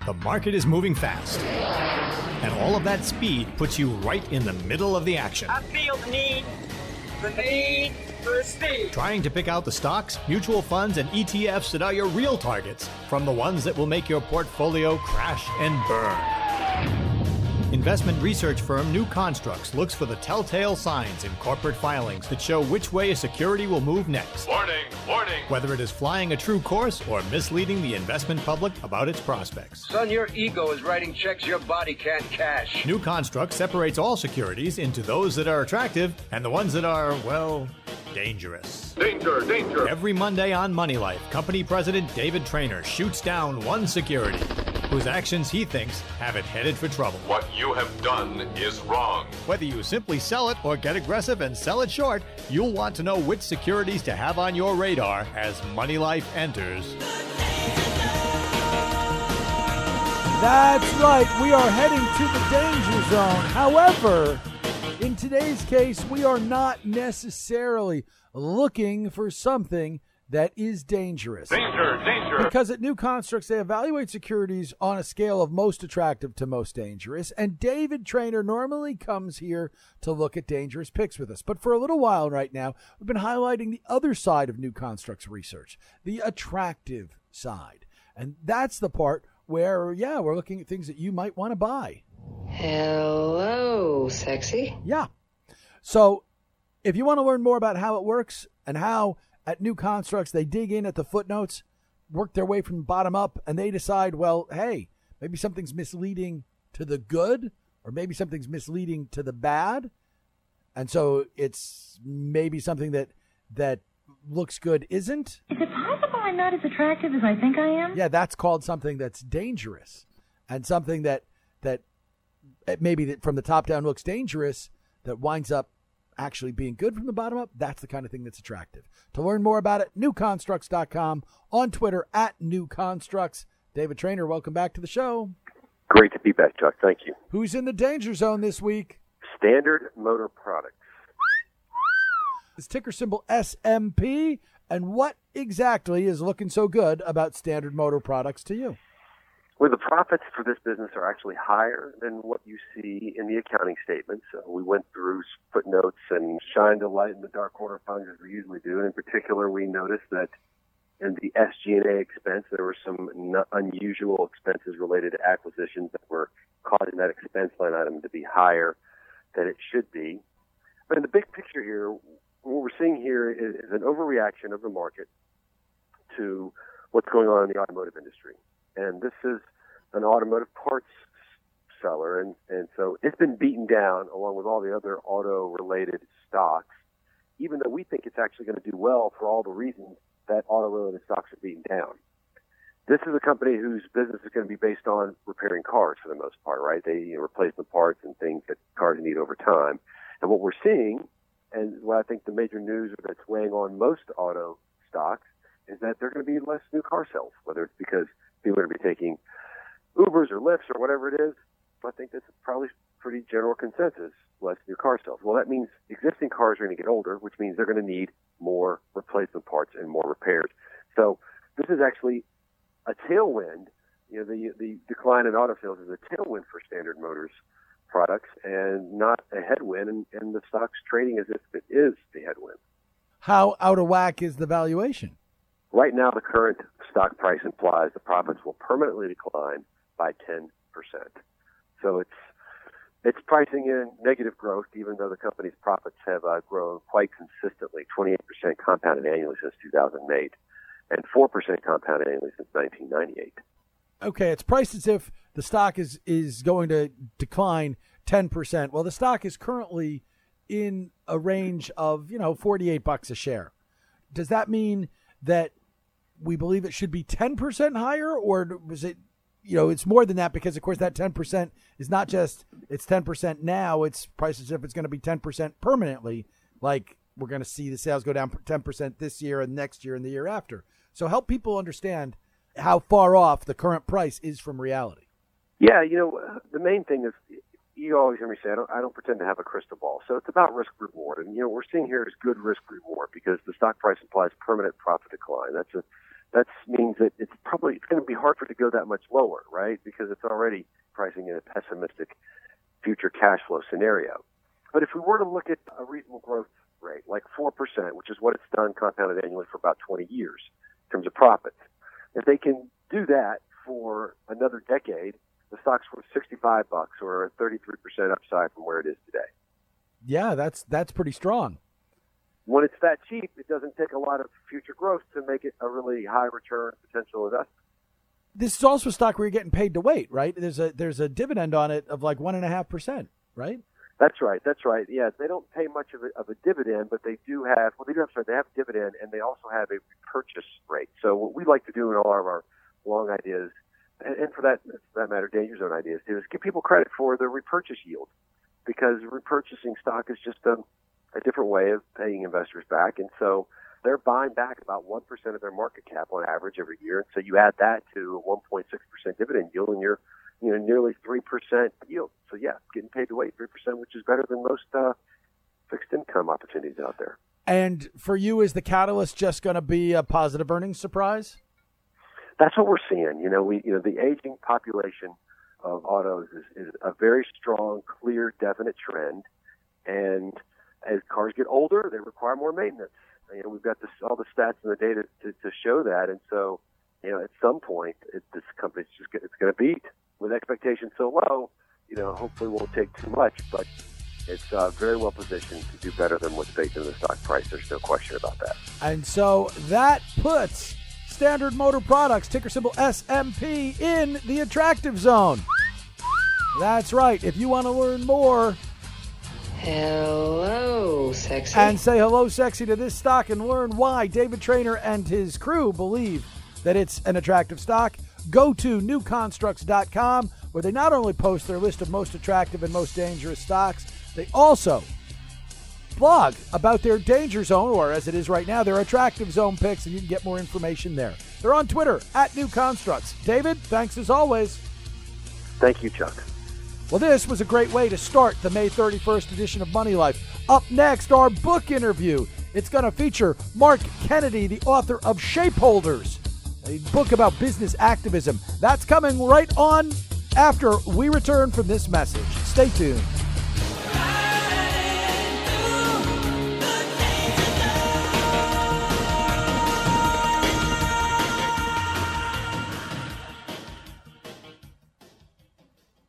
The market is moving fast. And all of that speed puts you right in the middle of the action. I feel the need for speed. Trying to pick out the stocks, mutual funds, and ETFs that are your real targets from the ones that will make your portfolio crash and burn. Investment research firm New Constructs looks for the telltale signs in corporate filings that show which way a security will move next. Warning, warning. Whether it is flying a true course or misleading the investment public about its prospects. Son, your ego is writing checks your body can't cash. New Construct separates all securities into those that are attractive and the ones that are, well, dangerous. Danger, danger. Every Monday on Money Life, company president David Traynor shoots down one security whose actions he thinks have it headed for trouble. What you have done is wrong. Whether you simply sell it or get aggressive and sell it short, you'll want to know which securities to have on your radar as Money Life enters. That's right. We are heading to the danger zone. However, in today's case, we are not necessarily looking for something that is dangerous. Danger, danger. Because at New Constructs, they evaluate securities on a scale of most attractive to most dangerous. And David Traynor normally comes here to look at dangerous picks with us. But for a little while right now, we've been highlighting the other side of New Constructs research, the attractive side. And that's the part where, we're looking at things that you might want to buy. Hello, sexy. Yeah. So if you want to learn more about how it works and how at New Constructs they dig in at the footnotes, work their way from the bottom up, and they decide, well, hey, maybe something's misleading to the good or maybe something's misleading to the bad. And so it's maybe something that looks good isn't. Is it possible I'm not as attractive as I think I am? Yeah, that's called something that's dangerous. And something that maybe that from the top down looks dangerous that winds up actually being good from the bottom up, that's the kind of thing that's attractive. To learn more about it, newconstructs.com, on Twitter at newconstructs. David Traynor, welcome back to the show. Great to be back, Chuck. Thank you. Who's in the danger zone this week? Standard Motor Products. It's ticker symbol SMP. And what exactly is looking so good about Standard Motor Products to you? Well, the profits for this business are actually higher than what you see in the accounting statements. We went through footnotes and shined a light in the dark corner of things as we usually do. And in particular, we noticed that in the SG&A expense, there were some unusual expenses related to acquisitions that were causing that expense line item to be higher than it should be. But in the big picture here, what we're seeing here is an overreaction of the market to what's going on in the automotive industry. And this is an automotive parts seller, and so it's been beaten down along with all the other auto-related stocks, even though we think it's actually going to do well for all the reasons that auto-related stocks are beaten down. This is a company whose business is going to be based on repairing cars for the most part, right? They replace the parts and things that cars need over time. And what we're seeing, and what I think the major news that's weighing on most auto stocks, is that there are going to be less new car sales, whether it's because people are going to be taking Ubers or Lyfts or whatever it is. I think that's probably pretty general consensus, less new car sales. Well, that means existing cars are going to get older, which means they're going to need more replacement parts and more repairs. So this is actually a tailwind. The decline in auto sales is a tailwind for Standard Motors products and not a headwind, and the stock's trading as if it is the headwind. How out of whack is the valuation? Right now, the current stock price implies the profits will permanently decline by 10%. So it's pricing in negative growth, even though the company's profits have grown quite consistently, 28% compounded annually since 2008, and 4% compounded annually since 1998. Okay, it's priced as if the stock is going to decline 10%. Well, the stock is currently in a range of, $48 a share. Does that mean that we believe it should be 10% higher, or was it, it's more than that, because of course that 10% is not just, it's 10% now, it's priced as if it's going to be 10% permanently, like we're going to see the sales go down 10% this year and next year and the year after. So help people understand how far off the current price is from reality. Yeah, the main thing is, you always hear me say, I don't pretend to have a crystal ball. So it's about risk reward. And, what we're seeing here is good risk reward, because the stock price implies permanent profit decline. that means that it's going to be hard for it to go that much lower, right? Because it's already pricing in a pessimistic future cash flow scenario. But if we were to look at a reasonable growth rate, like 4%, which is what it's done compounded annually for about 20 years in terms of profits, if they can do that for another decade, the stock's worth $65 or a 33% upside from where it is today. Yeah, that's pretty strong. When it's that cheap, it doesn't take a lot of future growth to make it a really high return potential investment. This is also a stock where you're getting paid to wait, right? There's a dividend on it of like 1.5%, right? That's right. Yeah, they don't pay much of a dividend, but they have a dividend, and they also have a repurchase rate. So what we like to do in all of our long ideas, and for that matter, danger zone ideas too, is give people credit for the repurchase yield, because repurchasing stock is just a different way of paying investors back. And so they're buying back about 1% of their market cap on average every year. And so you add that to a 1.6% dividend yield, and you're nearly 3% yield. So yeah, getting paid to wait 3%, which is better than most fixed income opportunities out there. And for you, is the catalyst just going to be a positive earnings surprise? That's what we're seeing. The aging population of autos is a very strong, clear, definite trend. And as cars get older, they require more maintenance. We've got all the stats and the data to show that. And so, at some point, this company's it's going to beat with expectations so low. Hopefully won't take too much, but it's very well positioned to do better than what's baked in the stock price. There's no question about that. And so that puts Standard Motor Products, ticker symbol SMP, in the attractive zone. That's right. If you want to learn more, hello, sexy. And say hello, sexy, to this stock and learn why David Traynor and his crew believe that it's an attractive stock, go to newconstructs.com, where they not only post their list of most attractive and most dangerous stocks, they also blog about their danger zone, or as it is right now, their attractive zone picks, and you can get more information there. They're on Twitter, @newconstructs. David, thanks as always. Thank you, Chuck. Well, this was a great way to start the May 31st edition of Money Life. Up next, our book interview. It's going to feature Mark Kennedy, the author of Shapeholders, a book about business activism. That's coming right on after we return from this message. Stay tuned.